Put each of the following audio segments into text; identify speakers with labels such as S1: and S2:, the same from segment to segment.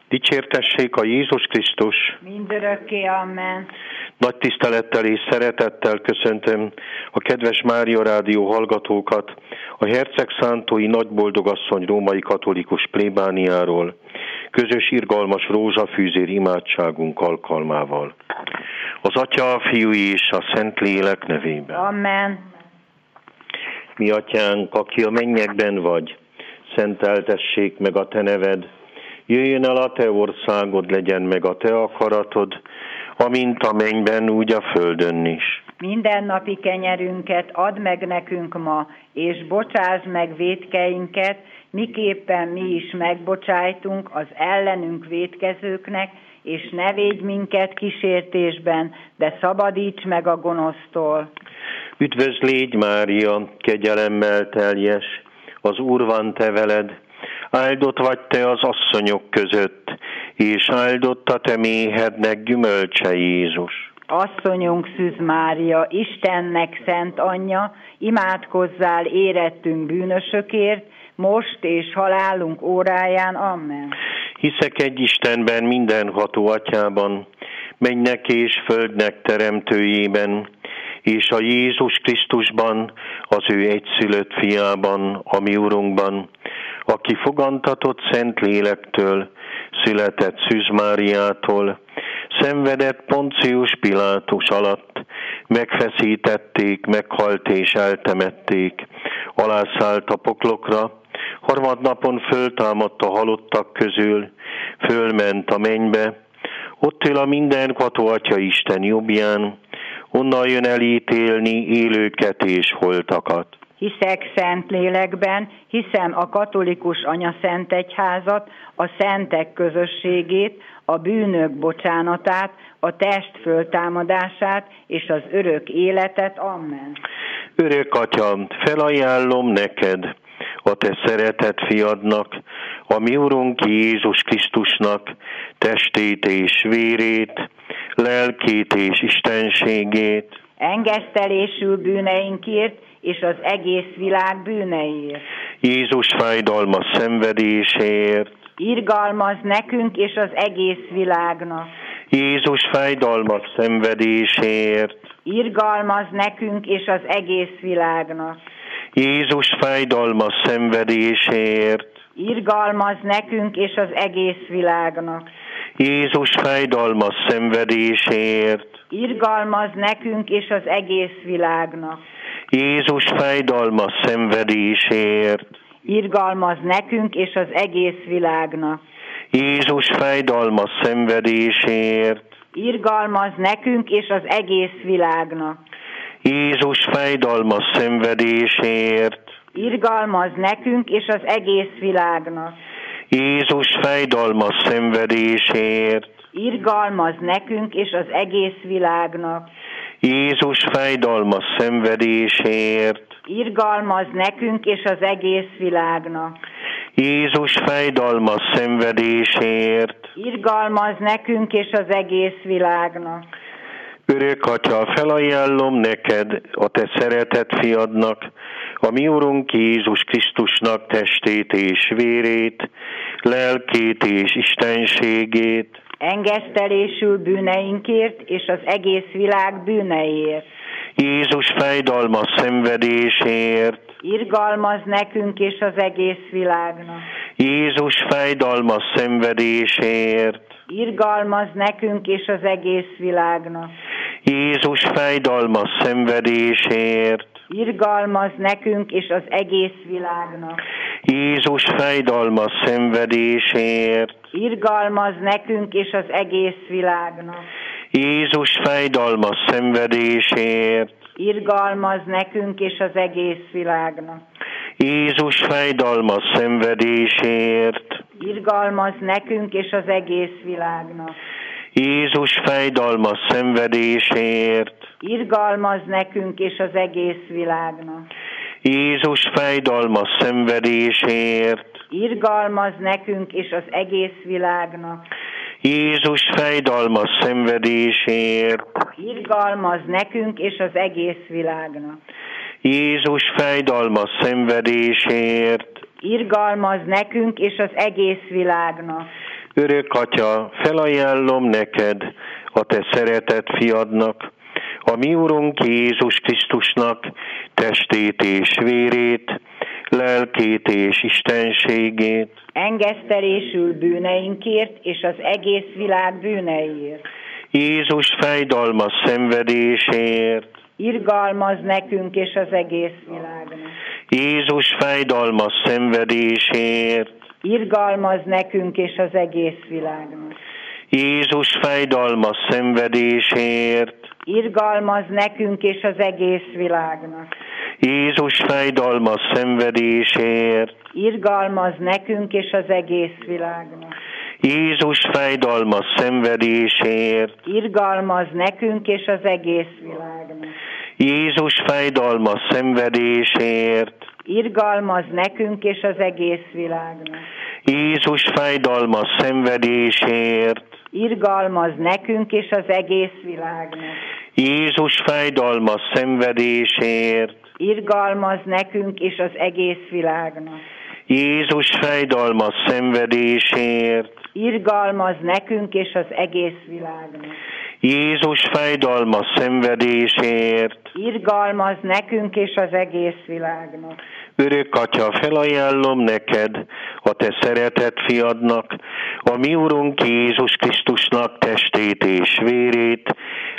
S1: Dicsértessék a Jézus Krisztus!
S2: Mindörökké, amen.
S1: Nagy tisztelettel és szeretettel köszöntöm a kedves Mária Rádió hallgatókat a Hercegszántói Nagyboldogasszony római katolikus plébániáról, közös irgalmas rózsafűzér imádságunk alkalmával. Az Atya, a Fiú és a Szentlélek nevében.
S2: Amen.
S1: Mi Atyánk, aki a mennyekben vagy, szenteltessék meg a Te neved, jöjjön el a Te országod, legyen meg a Te akaratod, amint a mennyben, úgy a földön is.
S2: Mindennapi kenyerünket add meg nekünk ma, és bocsásd meg vétkeinket, miképpen mi is megbocsájtunk az ellenünk vétkezőknek, és ne védj minket kísértésben, de szabadíts meg a gonosztól.
S1: Üdvözl légy, Mária, kegyelemmel teljes, az Úr van te veled, áldott vagy te az asszonyok között, és áldott a te méhednek gyümölcse, Jézus.
S2: Asszonyunk Szűz Mária, Istennek szent anyja, imádkozzál érettünk bűnösökért, most és halálunk óráján. Amen.
S1: Hiszek egy Istenben, mindenható Atyában, mennynek és földnek teremtőjében, és a Jézus Krisztusban, az ő egyszülött fiában, a mi Urunkban, aki fogantatott Szent Lélektől, született Szűz Máriától, szenvedett Poncius Pilátus alatt, megfeszítették, meghalt és eltemették, alászállt a poklokra, harmadnapon föltámadt a halottak közül, fölment a mennybe, ott ül a mindenható Atya Isten jobbján, onnan jön elítélni élőket és holtakat.
S2: Hiszek szent lélekben, hiszem a katolikus anyaszentegyházat, a szentek közösségét, a bűnök bocsánatát, a test föltámadását és az örök életet. Amen.
S1: Örök Atya, felajánlom neked, a te szeretett fiadnak, a mi Urunk Jézus Krisztusnak testét és vérét, lelkét és istenségét,
S2: engesztelésül bűneinkért és az egész világ bűneiért.
S1: Jézus fájdalmas szenvedéséért,
S2: irgalmaz nekünk és az egész világnak.
S1: Jézus fájdalmas szenvedéséért,
S2: irgalmaz nekünk és az egész világnak.
S1: Jézus fájdalmas szenvedéséért,
S2: irgalmaz nekünk és az egész világnak.
S1: Jézus fájdalmas szenvedéséért,
S2: irgalmaz nekünk és az egész világnak.
S1: Jézus fájdalmas szenvedéséért,
S2: irgalmaz nekünk és az egész világnak.
S1: Jézus fájdalmas szenvedéséért,
S2: irgalmaz nekünk és az egész világnak.
S1: Jézus fájdalmas szenvedéséért,
S2: irgalmaz nekünk és az egész világnak.
S1: Jézus fájdalmas szenvedéséért,
S2: irgalmaz nekünk és az egész világnak.
S1: Jézus fájdalmas szenvedéséért,
S2: irgalmaz nekünk és az egész világnak.
S1: Jézus fájdalmas szenvedéséért,
S2: irgalmaz nekünk és az egész világnak.
S1: Örök Atya, felajánlom neked, a te szeretett fiadnak, a mi Urunk Jézus Krisztusnak testét és vérét, lelkét és istenségét,
S2: engesztelésül bűneinkért és az egész világ bűneiért.
S1: Jézus fájdalmas szenvedéséért,
S2: irgalmaz nekünk és az egész világnak.
S1: Jézus fájdalmas szenvedéséért,
S2: irgalmaz nekünk és az egész világnak.
S1: Jézus fájdalmas szenvedéséért,
S2: irgalmaz nekünk és az egész világnak.
S1: Jézus fájdalmas szenvedéséért,
S2: irgalmaz nekünk és az egész világnak.
S1: Jézus fájdalmas szenvedéséért,
S2: irgalmaz nekünk és az egész világnak.
S1: Jézus fájdalmas szenvedéséért,
S2: irgalmaz nekünk és az egész világnak.
S1: Jézus fájdalmas szenvedéséért,
S2: irgalmaz nekünk és az egész világnak.
S1: Jézus fájdalmas szenvedéséért,
S2: irgalmaz nekünk és az egész világnak.
S1: Jézus fájdalmas szenvedéséért,
S2: irgalmaz nekünk és az egész világnak.
S1: Jézus fájdalmas szenvedéséért,
S2: irgalmaz nekünk és az egész világnak.
S1: Örök Atya, felajánlom neked a te szeretett fiadnak, a mi Urunk Jézus Krisztusnak testét és vérét, lelkét és istenségét.
S2: Engesztelésül bűneinkért és az egész világ bűneiért.
S1: Jézus fájdalmas szenvedésért.
S2: Irgalmaz nekünk és az egész világnak.
S1: Jézus fájdalmas szenvedésért.
S2: Irgalmaz nekünk és az egész világnak.
S1: Jézus fájdalmas szenvedésért.
S2: Irgalmaz nekünk és az egész világnak.
S1: Jézus fájdalmas szenvedésért.
S2: Irgalmaz nekünk és az egész világnak.
S1: Jézus fájdalmas szenvedésért.
S2: Irgalmaz nekünk és az egész világnak.
S1: Jézus fájdalmas szenvedésért.
S2: Irgalmaz nekünk és az egész világnak.
S1: Jézus fájdalmas szenvedésért.
S2: Irgalmaz nekünk és az egész világnak.
S1: Jézus fájdalmas szenvedésért.
S2: Irgalmaz nekünk és az egész világnak.
S1: Jézus fájdalmas szenvedésért.
S2: Irgalmaz nekünk és az egész világnak.
S1: Jézus fájdalmas szenvedésért.
S2: Irgalmaz nekünk és az egész világnak.
S1: Örök Atya, felajánlom neked a te szeretett fiadnak, a mi Urunk Jézus Krisztusnak testét és vérét,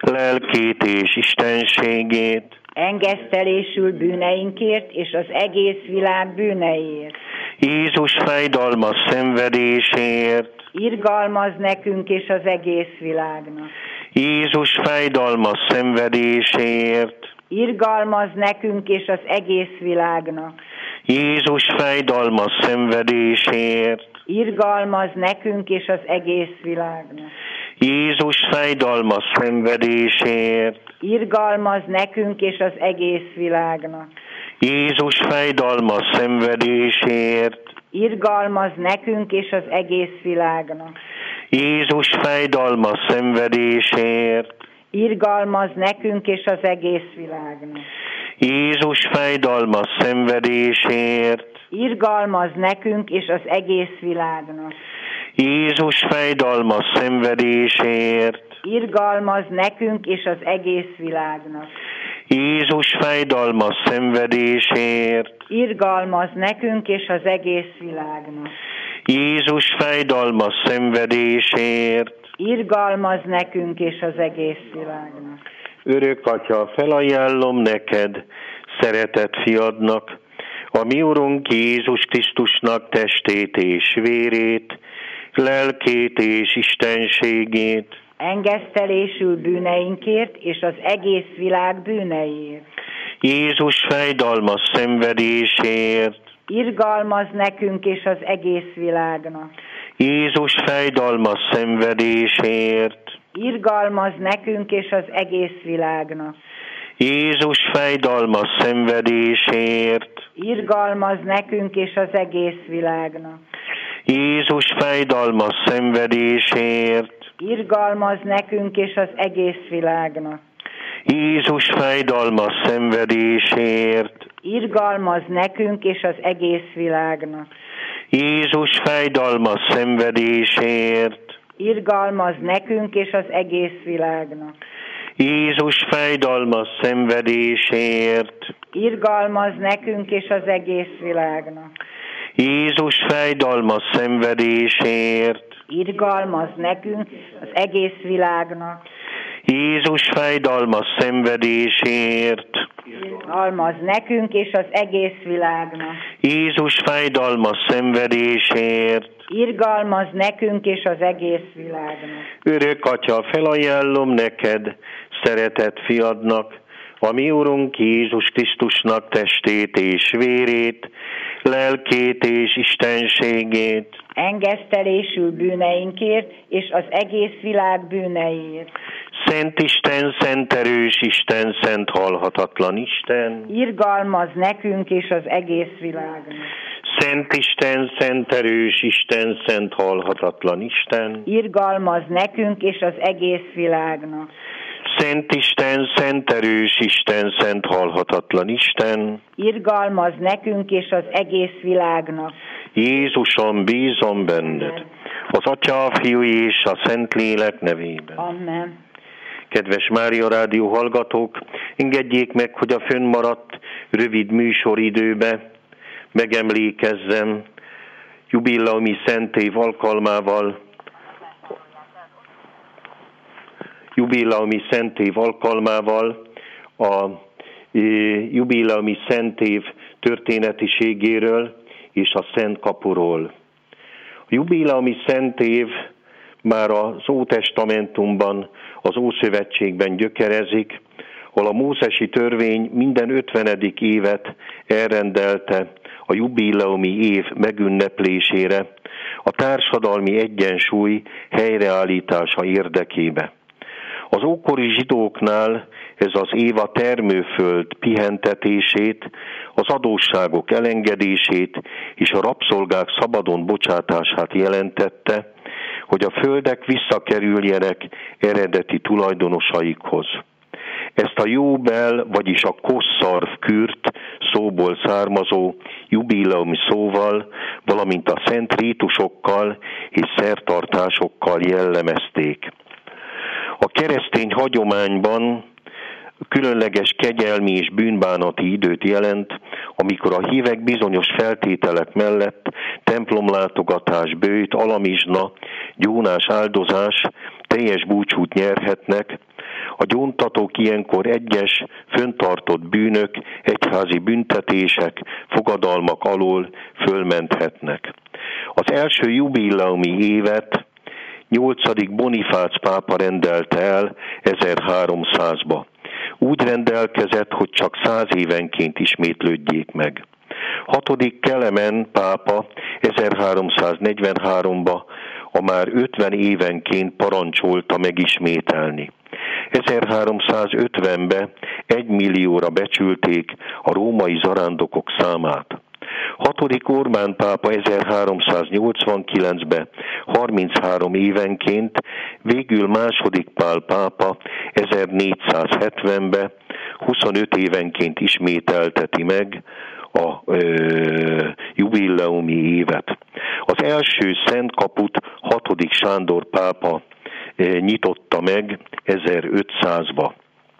S1: lelkét és istenségét.
S2: Engesztelésül bűneinkért és az egész világ bűneiért.
S1: Jézus fájdalmas szenvedésért.
S2: Irgalmaz nekünk és az egész világnak.
S1: Jézus fájdalmas szenvedésért.
S2: Irgalmaz nekünk és az egész világnak.
S1: Jézus fájdalmas szenvedésért.
S2: Irgalmaz nekünk és az egész világnak.
S1: Jézus fájdalmas szenvedésért.
S2: Irgalmaz nekünk és az egész világnak.
S1: Jézus fájdalmas szenvedésért.
S2: Irgalmaz nekünk és az egész világnak.
S1: Jézus fájdalmas szenvedésért.
S2: Irgalmaz nekünk és az egész világnak.
S1: Jézus fájdalmas szenvedésért.
S2: Irgalmaz nekünk és az egész világnak.
S1: Jézus fájdalmas szenvedésért.
S2: Irgalmaz nekünk és az egész világnak.
S1: Jézus fájdalmas szenvedésért.
S2: Irgalmaz nekünk és az egész világnak.
S1: Jézus fájdalmas szenvedésért.
S2: Irgalmaz nekünk és az egész világnak.
S1: Örök Atya, felajánlom neked, szeretett fiadnak, a mi Urunk Jézus Krisztusnak testét és vérét, lelkét és istenségét.
S2: Engesztelésül bűneinkért és az egész világ bűneiért.
S1: Jézus fájdalmas szenvedésért.
S2: Irgalmaz nekünk és az egész világnak.
S1: Jézus fájdalmas szenvedésért.
S2: Irgalmaz nekünk és az egész világnak.
S1: Jézus fájdalmas szenvedésért.
S2: Irgalmaz nekünk és az egész világnak.
S1: Jézus fájdalmas szenvedésért.
S2: Irgalmaz nekünk és az egész világnak.
S1: Jézus fájdalmas szenvedésért.
S2: Irgalmaz nekünk és az egész világnak.
S1: Jézus fájdalmas szenvedésért.
S2: Irgalmaz nekünk és az egész világnak.
S1: Jézus fájdalmas szenvedésért.
S2: Irgalmaz nekünk és az egész világnak.
S1: Jézus fájdalmas szenvedésért.
S2: Irgalmaz nekünk az egész világnak.
S1: Jézus fájdalmas szenvedésért.
S2: Irgalmaz nekünk és az egész világnak.
S1: Jézus fájdalmas szenvedésért.
S2: Irgalmaz nekünk és az egész világnak.
S1: Örök Atya, felajánlom neked, szeretett fiadnak, a mi Urunk Jézus Krisztusnak testét és vérét, lelkét és istenségét.
S2: Engesztelésül bűneinkért és az egész világ bűneiért.
S1: Szent Isten, szent erős Isten, szent halhatatlan Isten.
S2: Irgalmaz nekünk és az egész világnak.
S1: Szent Isten, szent erős Isten, szent halhatatlan Isten.
S2: Irgalmaz nekünk és az egész világnak.
S1: Szent Isten, szent erős Isten, szent halhatatlan Isten.
S2: Irgalmaz nekünk és az egész világnak.
S1: Jézusom, bízom benned. Az Atya, a Fiú és a Szentlélek nevében.
S2: Amen.
S1: Kedves Mária Rádió hallgatók, engedjék meg, hogy a fönnmaradt rövid műsoridőbe megemlékezzem jubileumi szentév alkalmával, a jubileumi szentév történetiségéről és a Szent Kapuról. A jubileumi szentév már az Ótestamentumban, az Ószövetségben gyökerezik, ahol a mózesi törvény minden 50. évet elrendelte a jubileumi év megünneplésére, a társadalmi egyensúly helyreállítása érdekébe. Az ókori zsidóknál ez az év a termőföld pihentetését, az adósságok elengedését és a rabszolgák szabadon bocsátását jelentette, hogy a földek visszakerüljenek eredeti tulajdonosaikhoz. Ezt a jóbel, vagyis a kosszarv kürt szóból származó jubileumi szóval, valamint a szent rítusokkal és szertartásokkal jellemezték. A keresztény hagyományban különleges kegyelmi és bűnbánati időt jelent, amikor a hívek bizonyos feltételek mellett templomlátogatás, böjt, alamizsna, gyónás áldozás, teljes búcsút nyerhetnek. A gyóntatók ilyenkor egyes, föntartott bűnök, egyházi büntetések, fogadalmak alól fölmenthetnek. Az első jubileumi évet 8. Bonifác pápa rendelte el 1300-ba. Úgy rendelkezett, hogy csak 100 évenként ismétlődjék meg. 6. Kelemen pápa 1343-ba a már 50 évenként parancsolta megismételni. 1350-ben 1 millióra becsülték a római zarándokok számát. 6. Orbán pápa 1389-ben 33 évenként, végül II. Pál pápa 1470-ben 25 évenként ismételteti meg a jubileumi évet. Az első Szent Kaput 6. Sándor pápa nyitotta meg 1500-ba.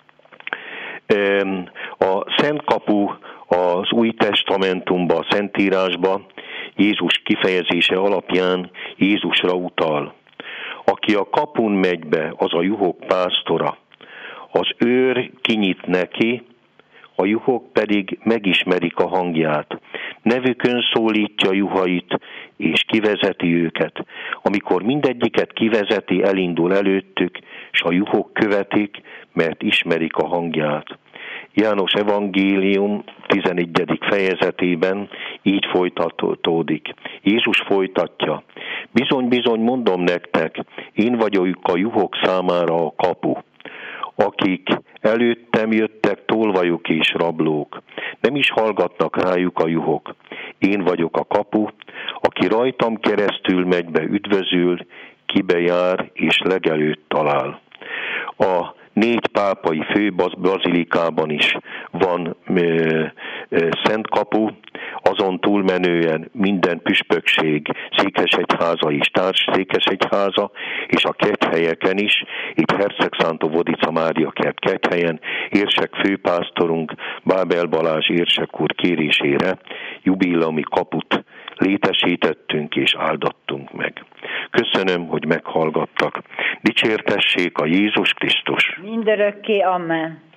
S1: A Szent Kapu az Új Testamentumban, a Szentírásban Jézus kifejezése alapján Jézusra utal. Aki a kapun megy be, az a juhok pásztora. Az őr kinyit neki, a juhok pedig megismerik a hangját. Nevükön szólítja juhait, és kivezeti őket. Amikor mindegyiket kivezeti, elindul előttük, és a juhok követik, mert ismerik a hangját. János evangélium 11. fejezetében így folytatódik. Jézus folytatja. Bizony-bizony mondom nektek, én vagyok a juhok számára a kapu. Akik előttem jöttek, tolvajok és rablók. Nem is hallgatnak rájuk a juhok. Én vagyok a kapu, aki rajtam keresztül megy be, üdvözül, kibe jár és legelőtt talál. A 4 pápai főbazilikában is van Szent Kapu, azon túlmenően minden püspökség, székesegyháza és társszékesegyháza, és a kethelyeken is, itt Herceg-Szántó Vodica Mária kert Kethelyen, érsek főpásztorunk Bábel Balázs érsek úr kérésére jubileumi kaput létesítettünk és áldattunk meg. Köszönöm, hogy meghallgattak. Dicsértessék a Jézus Krisztus!
S2: Mindörökké, amen.